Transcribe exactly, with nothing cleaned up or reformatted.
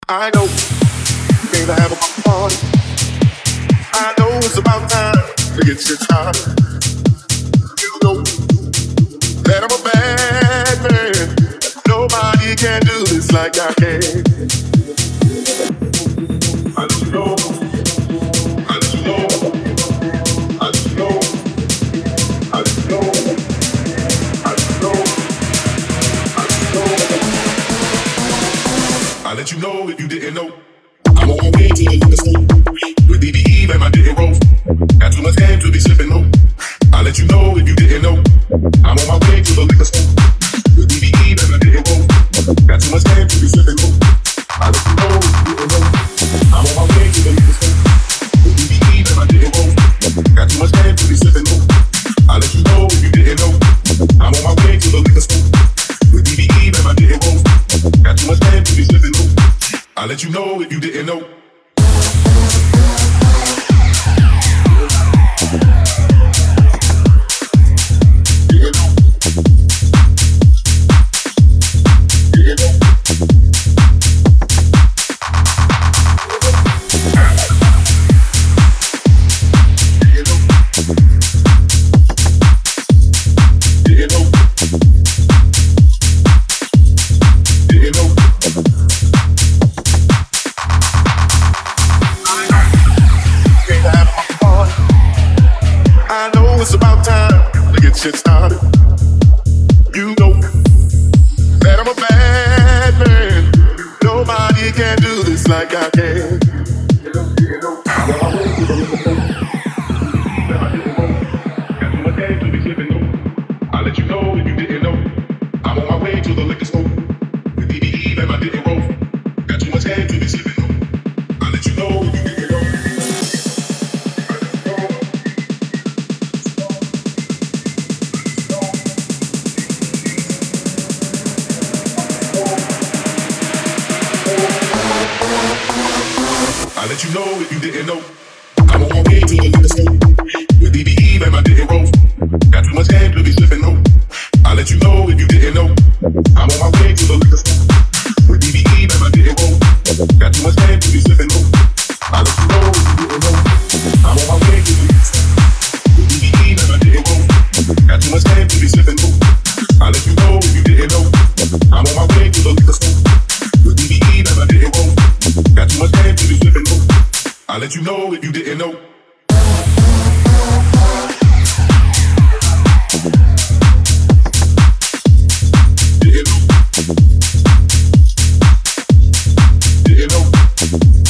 I know you came to have a party. I know it's about time to get you started. You know that I'm a bad man. Nobody can do this like I can. I let you know. I let you know. I let you know. I let you know. I let you know. I let you know. I let you know if you didn't know. I'm on my way to the liquor store with D B E and my didn't roll. Got too much game to be slipping no. I let you know if you didn't know. I'm on my way to the liquor store with D B E and my didn't roll. Got too much game to be slipping no. I let you know if you didn't know. I'm on my way to the liquor store with D B E and my didn't roll. Got too much game to be slipping no. I let you know if you didn't know. I'm on my way to the liquor store with D B E and my didn't roll. Got too much game to be slipping no. I let you know if you didn't know. Shit started. You know that I'm a bad man. Nobody can do this like I can. I let you know if you didn't know. I'm on my way to the liquor store with D B E and my didn't roll. Got too much game to be slipping no. I let you know if you didn't know. I let you know if you didn't know. I'm on my way to the liquor store with D B E and my didn't roll. Got too much game to be slipping no. I let you know if you didn't know. I'm on my way to the liquor store with D B E and my didn't roll. Got too much game to be slipping no. I let you know if you didn't know. I'm on my way to the liquor store with D B E and my didn't roll. Got too much game to be slipping no. I let you know if you didn't know. I'm on my way to the liquor store with D B E and my didn't roll. Got too much game to be slipping no. I let you know if you didn't know. Didn't know. Didn't know.